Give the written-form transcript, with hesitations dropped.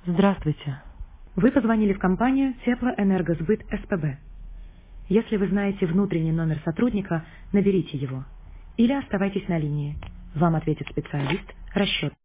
Здравствуйте. Вы позвонили в компанию Теплоэнергосбыт СПБ. Если вы знаете внутренний номер сотрудника, наберите его. Или оставайтесь на линии. Вам ответит специалист расчет.